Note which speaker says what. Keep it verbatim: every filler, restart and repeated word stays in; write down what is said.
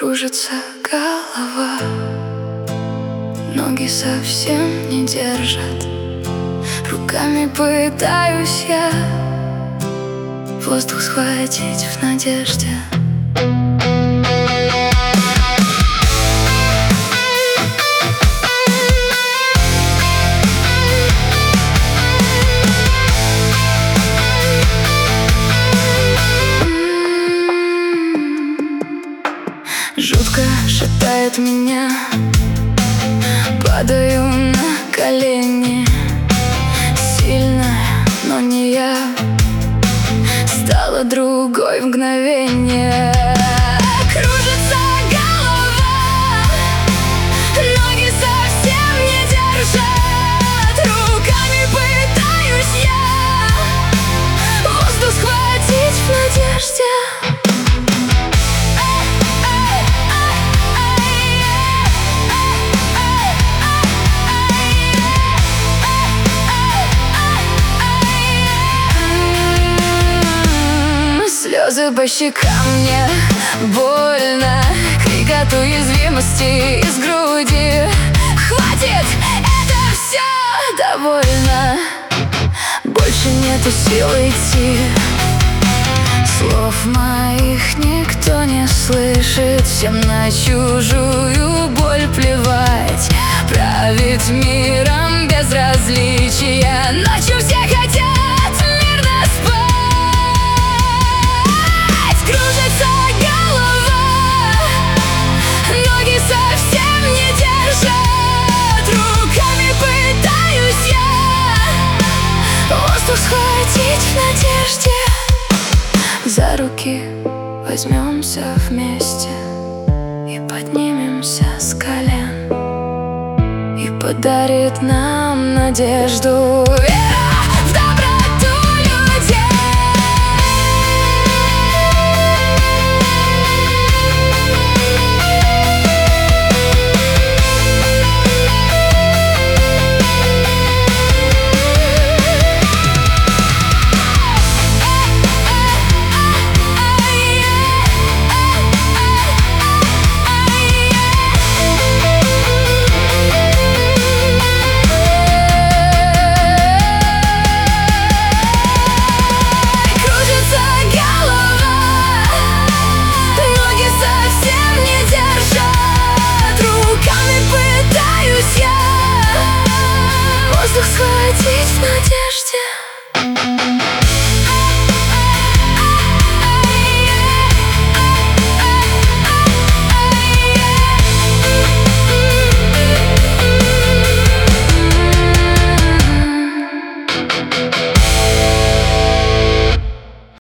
Speaker 1: Кружится голова, ноги совсем не держат. Руками пытаюсь я воздух схватить в надежде. Жутко шатает меня, падаю на колени. Сильная, но не я, стала другой в мгновение. Кружится голова, ноги совсем не держат. Руками пытаюсь я воздух схватить в надежде. Слезы по щекам, мне больно, крик от уязвимости из груди. Хватит, это все довольно, больше нету сил идти. Слов моих никто не слышит, всем на чужую боль плевать. Правит миром безразличия, ночью все хотят мирно спать. Кружится голова, ноги совсем не держат. Руками пытаюсь я воздух схватить в надежде. За руки возьмемся вместе и поднимемся с колен, и подарит нам надежду вера.